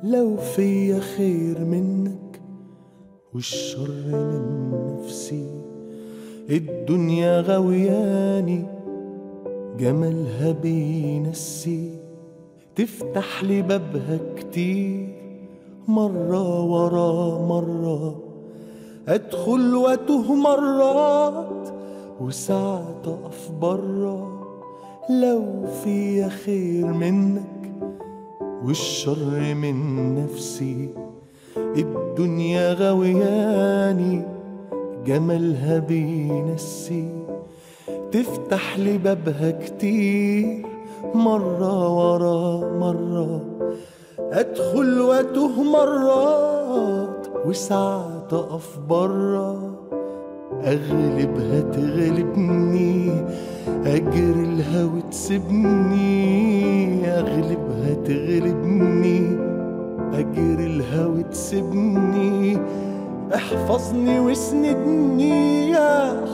لو فيا خير منك والشر من نفسي. الدنيا غوياني جمالها بينسي، تفتح لي بابها كتير مرة ورا مرة، أدخل وأتوه مرات وساعات أقف برا. لو فيا خير منك والشر من نفسي، الدنيا غوياني جمالها بينسي، تفتح لي بابها كتير مرة ورا مرة، أدخل وأتوه مرات وساعات أقف برا. أغلبها تغلبني، أجري لها وتسيبني. أغلبها تغلبني، أجري لها وتسيبني. احفظني واسندني يا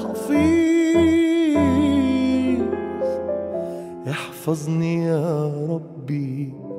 حفيظ، احفظني يا ربي.